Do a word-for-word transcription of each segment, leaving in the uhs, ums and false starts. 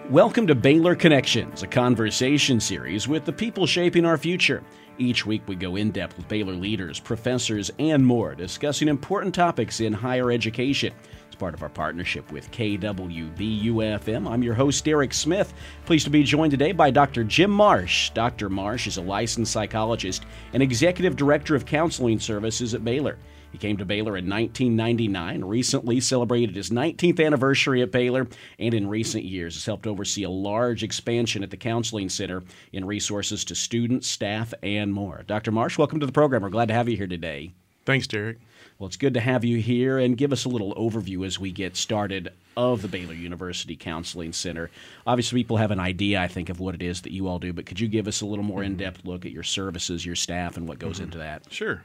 Welcome to Baylor Connections, a conversation series with the people shaping our future. Each week we go in depth with Baylor leaders, professors, and more, discussing important topics in higher education. As part of our partnership with K W B U F M, I'm your host, Derek Smith. Pleased to be joined today by Doctor Jim Marsh. Doctor Marsh is a licensed psychologist and executive director of counseling services at Baylor. He came to Baylor in nineteen ninety-nine, recently celebrated his nineteenth anniversary at Baylor, and in recent years has helped oversee a large expansion at the Counseling Center in resources to students, staff, and more. Doctor Marsh, welcome to the program. We're glad to have you here today. Thanks, Derek. Well, it's good to have you here, and give us a little overview as we get started of the Baylor University Counseling Center. Obviously, people have an idea, I think, of what it is that you all do, but could you give us a little more in-depth look at your services, your staff, and what goes mm-hmm. into that? Sure.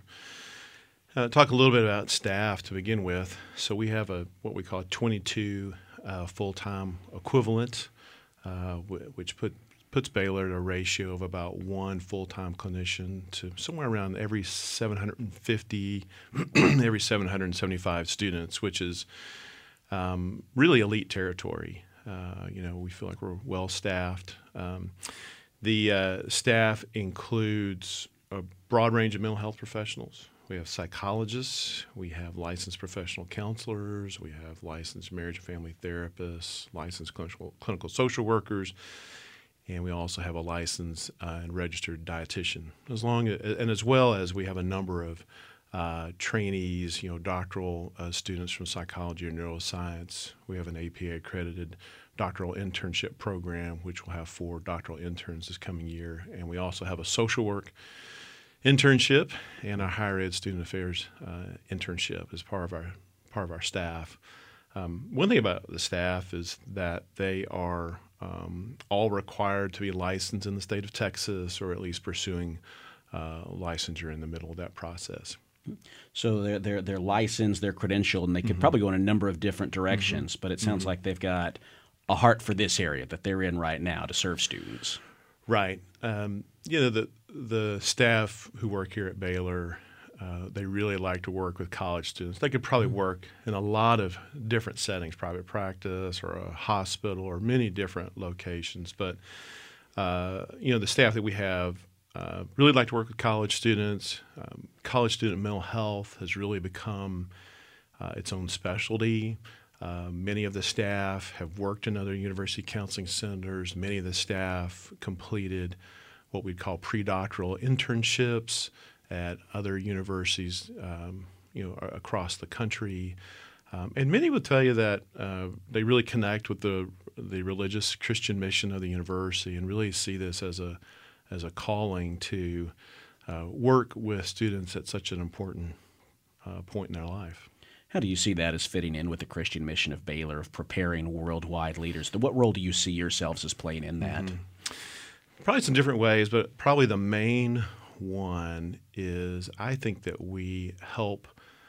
Uh, talk a little bit about staff to begin with. So we have a what we call twenty-two uh, full-time equivalent, uh, w- which put puts Baylor at a ratio of about one full-time clinician to somewhere around every seven hundred fifty, every seven hundred seventy-five students, which is um, really elite territory. Uh, you know, we feel like we're well-staffed. Um, the uh, staff includes a broad range of mental health professionals. We have psychologists, we have licensed professional counselors, we have licensed marriage and family therapists, licensed clinical, clinical social workers, and we also have a licensed uh, and registered dietitian. As long as, and as well as we have a number of uh, trainees, you know, doctoral uh, students from psychology or neuroscience. We have an A P A accredited doctoral internship program, which will have four doctoral interns this coming year, and we also have a social work internship and our higher ed student affairs uh, internship as part of our part of our staff. Um, one thing about the staff is that they are um, all required to be licensed in the state of Texas, or at least pursuing uh, licensure in the middle of that process. So they're they're they're licensed, they're credentialed, and they could mm-hmm. probably go in a number of different directions. Mm-hmm. But it sounds mm-hmm. like they've got a heart for this area that they're in right now to serve students. Right. Um, you know, the the staff who work here at Baylor, uh, they really like to work with college students. They could probably work in a lot of different settings, private practice or a hospital or many different locations. But, uh, you know, the staff that we have uh, really like to work with college students. Um, college student mental health has really become uh, its own specialty. Uh, many of the staff have worked in other university counseling centers. Many of the staff completed what we call pre-doctoral internships at other universities, um, you know, across the country. Um, and many would tell you that uh, they really connect with the the religious Christian mission of the university and really see this as a as a calling to uh, work with students at such an important uh, point in their life. How do you see that as fitting in with the Christian mission of Baylor, of preparing worldwide leaders? What role do you see yourselves as playing in that? Mm-hmm. Probably some different ways, but probably the main one is I think that we help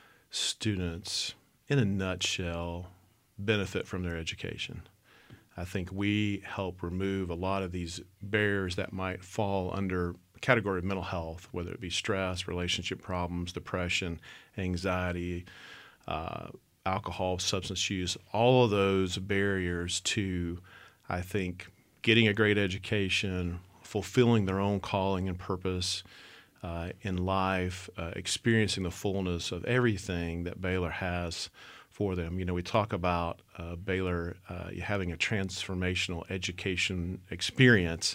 students, in a nutshell, benefit from their education. I think we help remove a lot of these barriers that might fall under the category of mental health, whether it be stress, relationship problems, depression, anxiety, uh, alcohol, substance use, all of those barriers to, I think, getting a great education, fulfilling their own calling and purpose uh, in life, uh, experiencing the fullness of everything that Baylor has for them. You know, we talk about uh, Baylor uh, having a transformational education experience,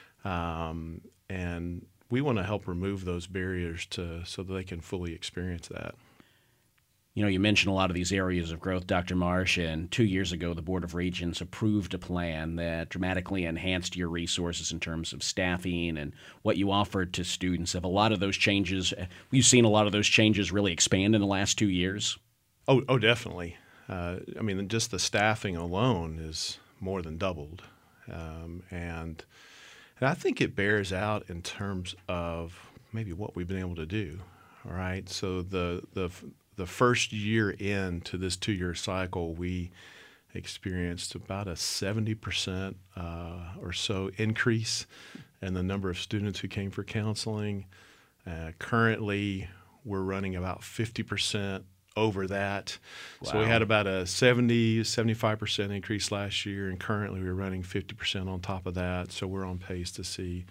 um, and we want to help remove those barriers to so that they can fully experience that. You know, you mentioned a lot of these areas of growth, Doctor Marsh, and two years ago the Board of Regents approved a plan that dramatically enhanced your resources in terms of staffing and what you offered to students. Have a lot of those changes, we've seen a lot of those changes really expand in the last two years? Oh, oh, definitely. Uh, I mean, just the staffing alone is more than doubled. Um, and, and I think it bears out in terms of maybe what we've been able to do, all right? So the the The first year into this two-year cycle, we experienced about a seventy percent uh, or so increase in the number of students who came for counseling. Uh, currently, we're running about fifty percent over that. Wow. So we had about a seventy, seventy-five percent increase last year, and currently we're running fifty percent on top of that. So we're on pace to see,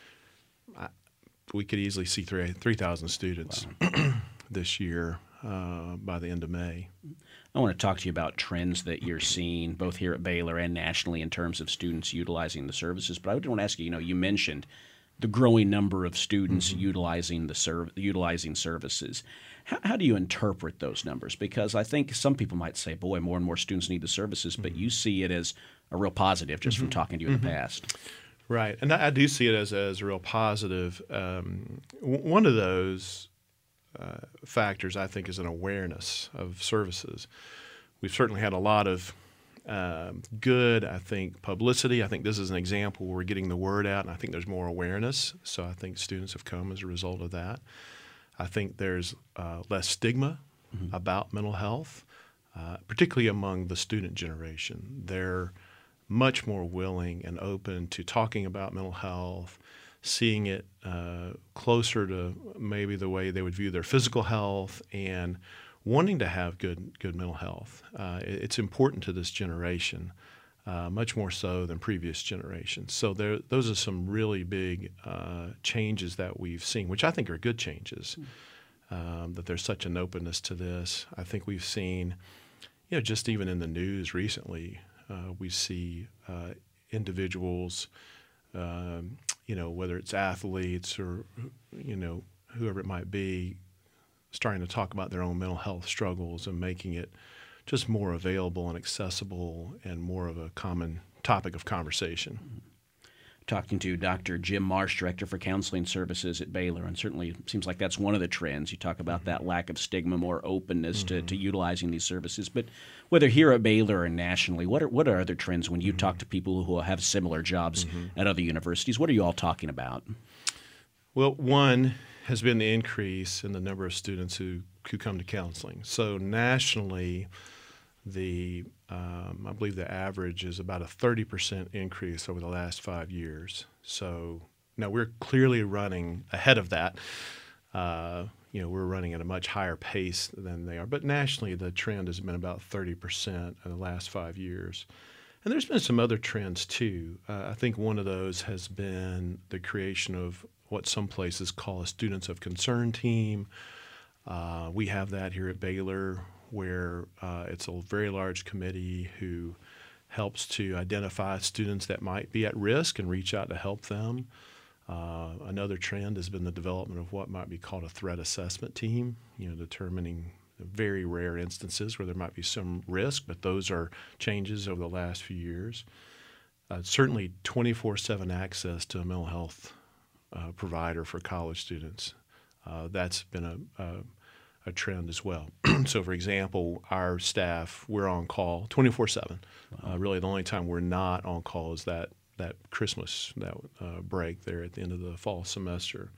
I, we could easily see three thousand students wow. this year uh, by the end of May. I want to talk to you about trends that you're seeing both here at Baylor and nationally in terms of students utilizing the services. But I would want to ask you, you know, you mentioned the growing number of students mm-hmm. utilizing the serv- utilizing services. How, how do you interpret those numbers? Because I think some people might say, boy, more and more students need the services, but you see it as a real positive just mm-hmm. from talking to you in mm-hmm. the past. Right, and I, I do see it as, as a real positive. Um, w- one of those uh, factors, I think, is an awareness of services. We've certainly had a lot of um, good, I think, publicity. I think this is an example where we're getting the word out, and I think there's more awareness. So I think students have come as a result of that. I think there's uh, less stigma mm-hmm. about mental health, uh, particularly among the student generation. They're much more willing and open to talking about mental health, seeing it uh, closer to maybe the way they would view their physical health, and wanting to have good good mental health. Uh, it, it's important to this generation, uh, much more so than previous generations. So there, those are some really big uh, changes that we've seen, which I think are good changes, um, that there's such an openness to this. I think we've seen, you know, just even in the news recently, uh, we see uh, individuals, um, you know, whether it's athletes or, you know, whoever it might be, starting to talk about their own mental health struggles and making it just more available and accessible and more of a common topic of conversation. Talking to Doctor Jim Marsh, Director for Counseling Services at Baylor, and certainly it seems like that's one of the trends. You talk about mm-hmm. that lack of stigma, more openness mm-hmm. to, to utilizing these services. But whether here at Baylor or nationally, what are what are other trends when you mm-hmm. talk to people who have similar jobs mm-hmm. at other universities? What are you all talking about? Well, one has been the increase in the number of students who, who come to counseling. So nationally, the um, I believe the average is about a thirty percent increase over the last five years. So now we're clearly running ahead of that. Uh, you know, we're running at a much higher pace than they are. But nationally, the trend has been about thirty percent in the last five years. And there's been some other trends too. Uh, I think one of those has been the creation of what some places call a Students of Concern team. Uh, we have that here at Baylor, where uh, it's a very large committee who helps to identify students that might be at risk and reach out to help them. Uh, another trend has been the development of what might be called a threat assessment team, you know, determining very rare instances where there might be some risk, but those are changes over the last few years. Uh, certainly twenty-four seven access to a mental health uh, provider for college students. Uh, that's been a, a, a trend as well. So, for example, our staff, we're on call twenty-four seven. Wow. Uh, really, the only time we're not on call is that that Christmas that uh, break there at the end of the fall semester.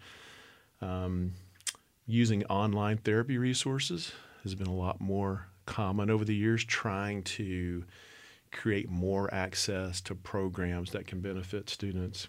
Um, using online therapy resources has been a lot more common over the years, trying to create more access to programs that can benefit students.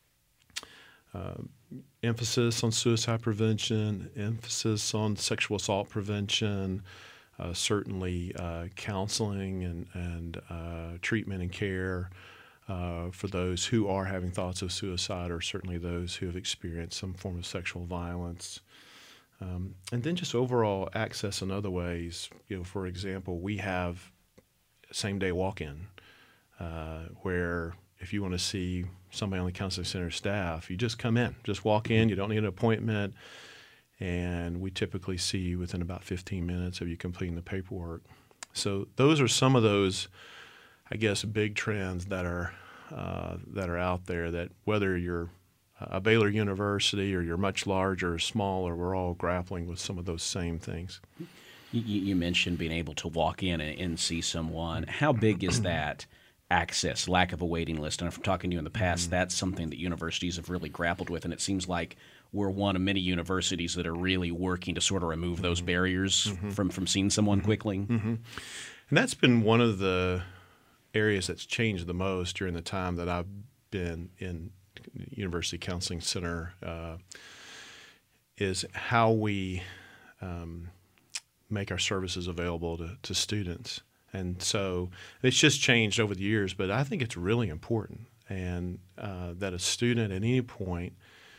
Uh, emphasis on suicide prevention, emphasis on sexual assault prevention, uh, certainly uh, counseling and, and uh, treatment and care uh, for those who are having thoughts of suicide, or certainly those who have experienced some form of sexual violence. Um, and then just overall access in other ways. You know, for example, we have same-day walk-in uh, where if you want to see somebody on the counseling center staff, you just come in, just walk in. You don't need an appointment, and we typically see you within about fifteen minutes of you completing the paperwork. So those are some of those, I guess, big trends that are uh, that are out there. That whether you're a Baylor University or you're much larger or smaller, we're all grappling with some of those same things. You, you mentioned being able to walk in and, and see someone. How big is that access, lack of a waiting list? And from talking to you in the past, mm-hmm. that's something that universities have really grappled with, and it seems like we're one of many universities that are really working to sort of remove mm-hmm. those barriers mm-hmm. from, from seeing someone mm-hmm. quickly. Mm-hmm. And that's been one of the areas that's changed the most during the time that I've been in University Counseling Center, uh, is how we um, make our services available to, to students. And so it's just changed over the years, but I think it's really important, and uh, that a student at any point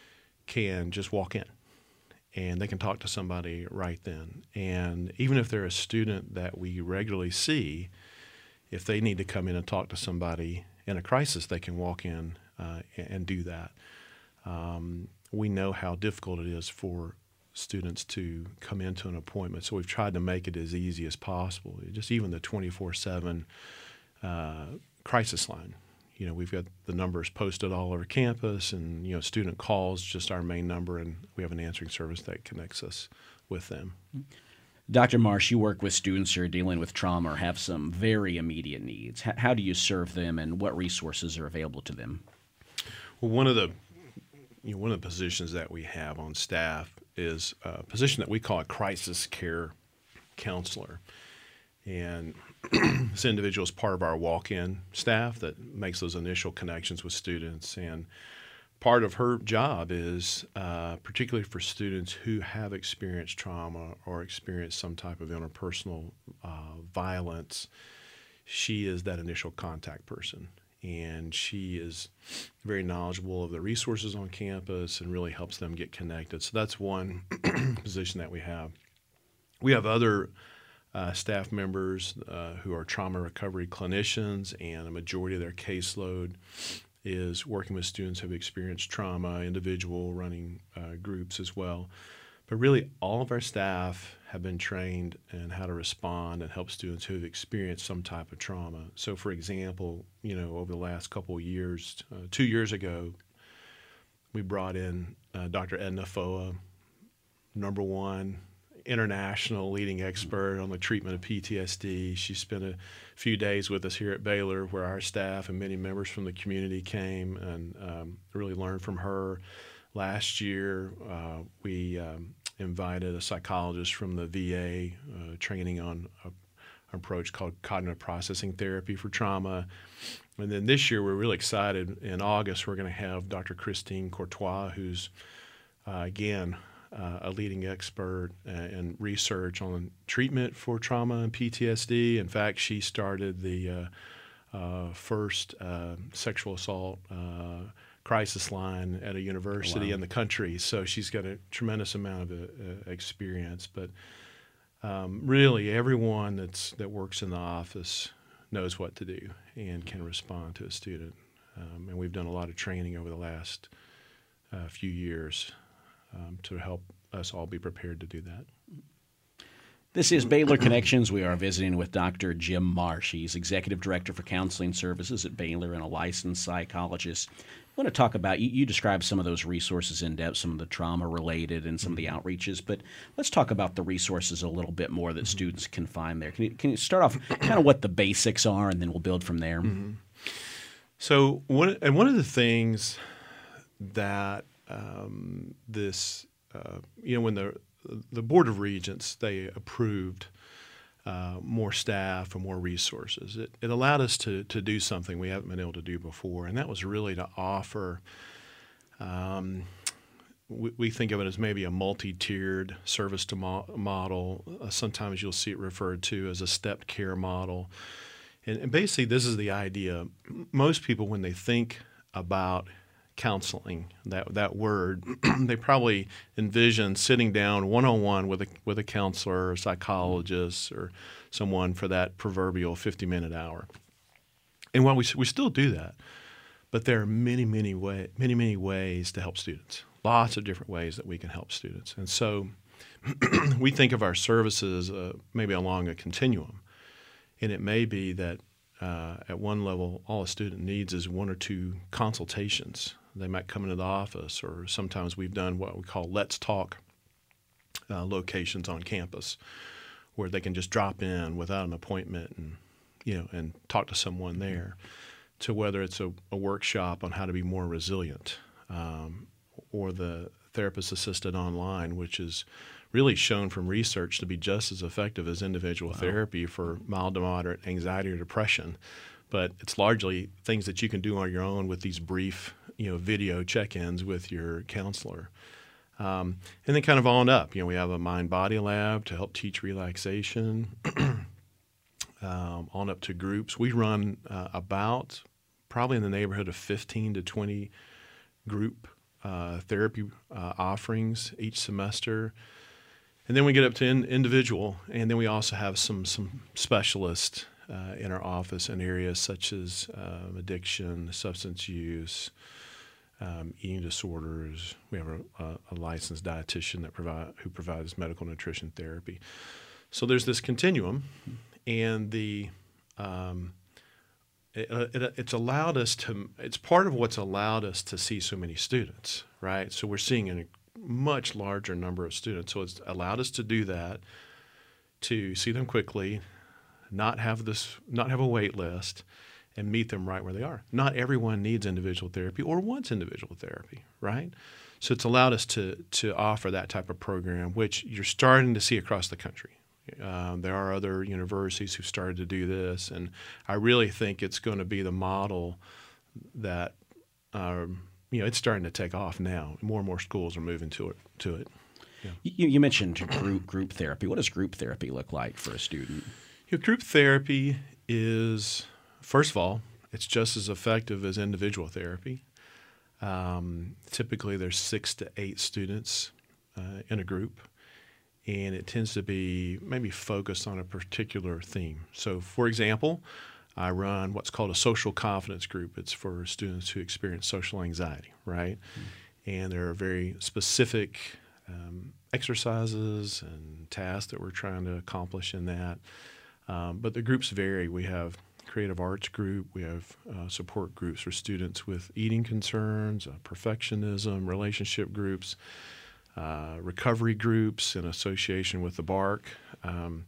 can just walk in and they can talk to somebody right then. And even if they're a student that we regularly see, if they need to come in and talk to somebody in a crisis, they can walk in uh, and do that. Um, we know how difficult it is for students to come into an appointment, so we've tried to make it as easy as possible. Just even the twenty-four seven uh, crisis line. You know, we've got the numbers posted all over campus, and, you know, student calls, just our main number, and we have an answering service that connects us with them. Doctor Marsh, you work with students who are dealing with trauma or have some very immediate needs. H- how do you serve them, and what resources are available to them? Well, one of the you know, one of the positions that we have on staff is a position that we call a crisis care counselor. And this individual is part of our walk-in staff that makes those initial connections with students. And part of her job is, uh, particularly for students who have experienced trauma or experienced some type of interpersonal uh, violence, she is that initial contact person. And she is very knowledgeable of the resources on campus and really helps them get connected. So that's one position that we have. We have other uh, staff members uh, who are trauma recovery clinicians, and a majority of their caseload is working with students who have experienced trauma, individual running uh, groups as well. But really, all of our staff have been trained in how to respond and help students who have experienced some type of trauma. So, for example, you know, over the last couple of years, uh, two years ago, we brought in uh, Doctor Edna Foa, number one international leading expert on the treatment of P T S D. She spent a few days with us here at Baylor, where our staff and many members from the community came and um, really learned from her. Last year, uh, we um, invited a psychologist from the V A uh, training on a, an approach called cognitive processing therapy for trauma. And then this year, we're really excited. In August, we're going to have Doctor Christine Courtois, who's, uh, again, uh, a leading expert in research on treatment for trauma and P T S D. In fact, she started the uh, uh, first uh, sexual assault uh, crisis line at a university oh, wow. in the country. So she's got a tremendous amount of uh, experience. But um, really, everyone that's that works in the office knows what to do and can respond to a student. Um, and we've done a lot of training over the last uh, few years um, to help us all be prepared to do that. This is Baylor Connections. We are visiting with Doctor Jim Marsh. He's Executive Director for Counseling Services at Baylor and a licensed psychologist. I want to talk about, you, you described some of those resources in depth, some of the trauma-related and some of the outreaches, but let's talk about the resources a little bit more that mm-hmm. students can find there. Can you, can you start off kind of what the basics are, and then we'll build from there? Mm-hmm. So one, and one of the things that um, this, uh, you know, when the the Board of Regents, they approved uh, more staff and more resources. It, it allowed us to to do something we haven't been able to do before, and that was really to offer, um, we, we think of it as maybe a multi-tiered service to mo- model. Uh, sometimes you'll see it referred to as a stepped care model. And, and basically this is the idea. Most people, when they think about counseling, that that word, they probably envision sitting down one-on-one with a with a counselor or a psychologist or someone for that proverbial fifty-minute hour. And while we we still do that, but there are many, many way, many, many ways to help students. Lots of different ways that we can help students. And so we think of our services uh, maybe along a continuum. And it may be that uh, at one level, all a student needs is one or two consultations. They might come into the office, or sometimes we've done what we call Let's Talk uh, locations on campus, where they can just drop in without an appointment and, you know, and talk to someone there. To whether it's a, a workshop on how to be more resilient, um, or the therapist assisted online, which is really shown from research to be just as effective as individual wow. therapy for mild to moderate anxiety or depression. But it's largely things that you can do on your own with these brief, you know, video check-ins with your counselor. Um, and then kind of on up, you know, we have a mind-body lab to help teach relaxation, um, on up to groups. We run uh, about probably in the neighborhood of fifteen to twenty group uh, therapy uh, offerings each semester. And then we get up to in, individual, and then we also have some, some specialists uh, in our office in areas such as uh, addiction, substance use, Um, eating disorders. We have a, a, a licensed dietitian that provide who provides medical nutrition therapy. So there's this continuum, and the um, it, it, it's allowed us to. It's part of what's allowed us to see so many students, right? So we're seeing a much larger number of students. So it's allowed us to do that, to see them quickly, not have this, not have a wait list, and meet them right where they are. Not everyone needs individual therapy or wants individual therapy, right? So it's allowed us to to offer that type of program, which you're starting to see across the country. Um, there are other universities who've started to do this, and I really think it's going to be the model that um, you know it's starting to take off now. More and more schools are moving to it. To it. Yeah. You, you mentioned group group therapy. What does group therapy look like for a student? You know, group therapy is, first of all, it's just as effective as individual therapy. Um, typically, there's six to eight students uh, in a group, and it tends to be maybe focused on a particular theme. So, for example, I run what's called a social confidence group. It's for students who experience social anxiety, right? Mm-hmm. And there are very specific um, exercises and tasks that we're trying to accomplish in that. Um, but the groups vary. We have creative arts group. We have uh, support groups for students with eating concerns, uh, perfectionism, relationship groups, uh, recovery groups in association with the B A R C. Um,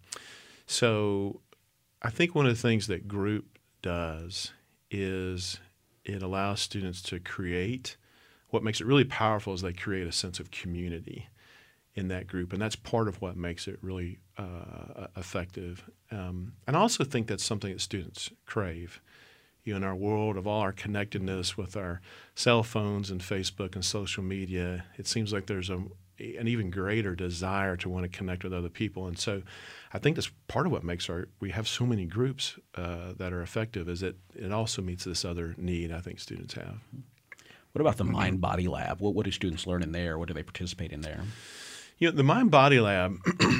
so I think one of the things that group does is it allows students to create. What makes it really powerful is they create a sense of community in that group, and that's part of what makes it really uh, effective. Um, and I also think that's something that students crave. You know, in our world of all our connectedness with our cell phones and Facebook and social media, it seems like there's a, an even greater desire to want to connect with other people. And so I think that's part of what makes our we have so many groups uh, that are effective is that it also meets this other need I think students have. What about the Mind-Body Lab? What, what do students learn in there? What do they participate in there? You know, the Mind-Body Lab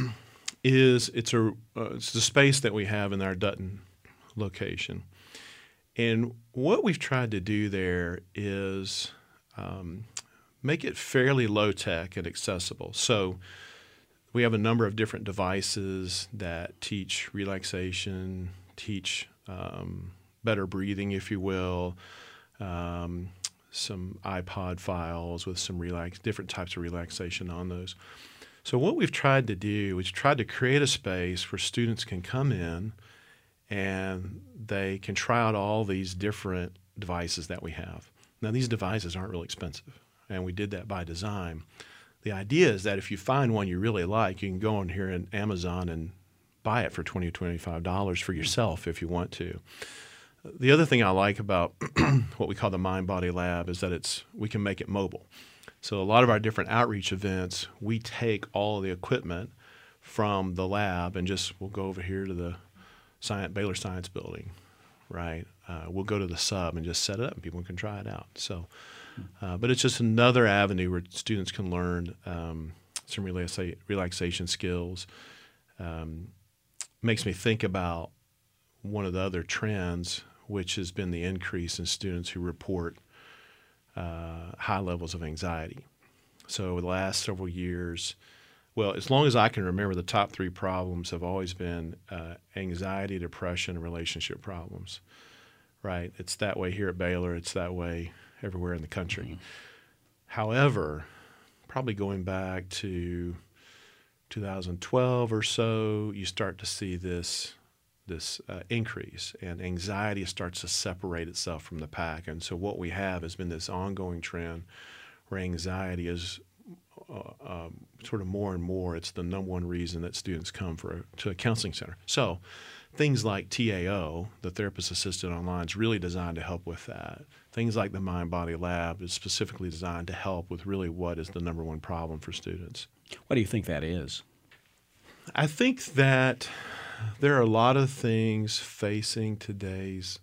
is it's a uh, it's the space that we have in our Dutton location, and what we've tried to do there is um, make it fairly low tech and accessible. So we have a number of different devices that teach relaxation, teach um, better breathing, if you will. Um, some iPod files with some relax different types of relaxation on those. So what we've tried to do is tried to create a space where students can come in and they can try out all these different devices that we have. Now, these devices aren't really expensive, and we did that by design. The idea is that if you find one you really like, you can go on here in Amazon and buy it for twenty dollars, twenty-five dollars for yourself if you want to. The other thing I like about what we call the Mind-Body Lab is that it's we can make it mobile. So a lot of our different outreach events, we take all of the equipment from the lab and just we'll go over here to the Science, Baylor Science Building, right? Uh, we'll go to the sub and just set it up and people can try it out. So, uh, but it's just another avenue where students can learn um, some relaxa- relaxation skills. Um, makes me think about one of the other trends, which has been the increase in students who report uh, high levels of anxiety. So over the last several years, well, as long as I can remember, the top three problems have always been uh, anxiety, depression, and relationship problems, right? It's that way here at Baylor. It's that way everywhere in the country. Mm-hmm. However, probably going back to two thousand twelve or so, you start to see this this uh, increase, and anxiety starts to separate itself from the pack. And so what we have has been this ongoing trend where anxiety is uh, um, sort of more and more, it's the number one reason that students come for a, to a counseling center. So things like T A O, the Therapist Assisted Online, is really designed to help with that. Things like the Mind Body Lab is specifically designed to help with really what is the number one problem for students. What do you think that is? I think that there are a lot of things facing today's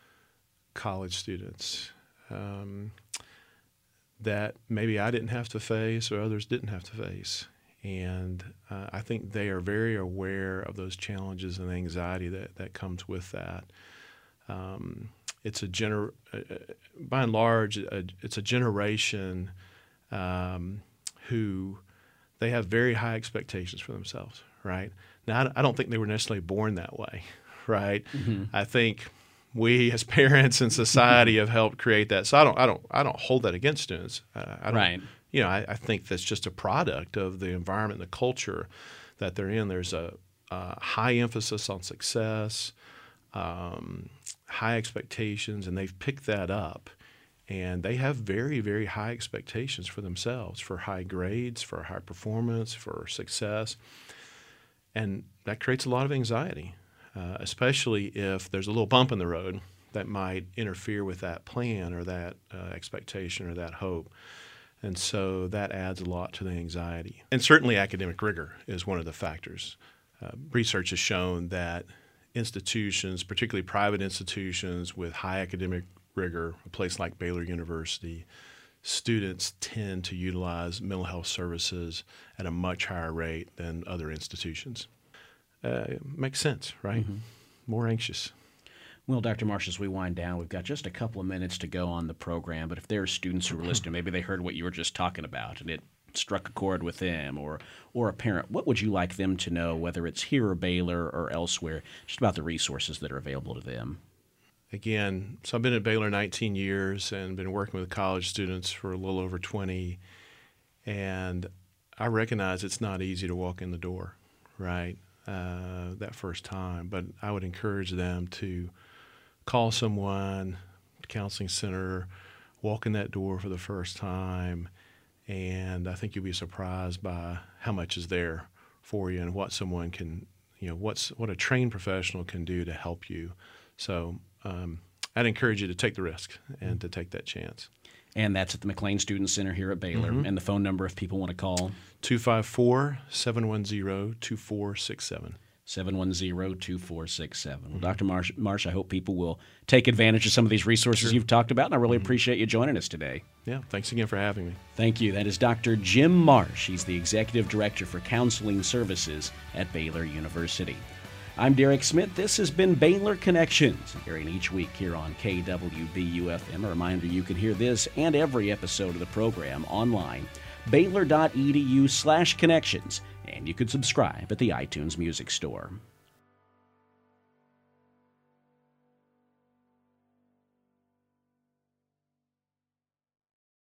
college students um, that maybe I didn't have to face or others didn't have to face. And uh, I think they are very aware of those challenges and anxiety that, that comes with that. Um, it's a gener- uh, by and large, a, it's a generation um, who they have very high expectations for themselves, right? Now, I don't think they were necessarily born that way, right? Mm-hmm. I think we as parents and society have helped create that. So I don't, I don't, I don't hold that against students. Uh, I don't, right. You know, I, I think that's just a product of the environment and the culture that they're in. There's a, a high emphasis on success, um, high expectations, and they've picked that up. And they have very, very high expectations for themselves, for high grades, for high performance, for success. And that creates a lot of anxiety, uh, especially if there's a little bump in the road that might interfere with that plan or that uh, expectation or that hope. And so that adds a lot to the anxiety. And certainly academic rigor is one of the factors. Uh, research has shown that institutions, particularly private institutions with high academic rigor, a place like Baylor University, students tend to utilize mental health services at a much higher rate than other institutions. Uh, it makes sense, right? Mm-hmm. More anxious. Well, Doctor Marsh, as we wind down, we've got just a couple of minutes to go on the program, but if there are students who are listening, maybe they heard what you were just talking about and it struck a chord with them, or or a parent, what would you like them to know, whether it's here or Baylor or elsewhere, just about the resources that are available to them? Again, so I've been at Baylor nineteen years and been working with college students for a little over twenty, and I recognize it's not easy to walk in the door, right, uh, that first time, but I would encourage them to call someone, counseling center, walk in that door for the first time, and I think you'll be surprised by how much is there for you and what someone can, you know, what's what a trained professional can do to help you. So um, I'd encourage you to take the risk and to take that chance. And that's at the McLean Student Center here at Baylor. Mm-hmm. And the phone number, if people want to call? two five four, seven one zero, two four six seven. seven one zero, two four six seven. Well, Doctor Marsh, Marsh, I hope people will take advantage of some of these resources sure. you've talked about, and I really mm-hmm. appreciate you joining us today. Yeah, thanks again for having me. Thank you. That is Doctor Jim Marsh. He's the Executive Director for Counseling Services at Baylor University. I'm Derek Smith. This has been Baylor Connections, airing each week here on K W B U F M. A reminder, you can hear this and every episode of the program online, baylor dot e d u slash connections, and you can subscribe at the iTunes Music Store.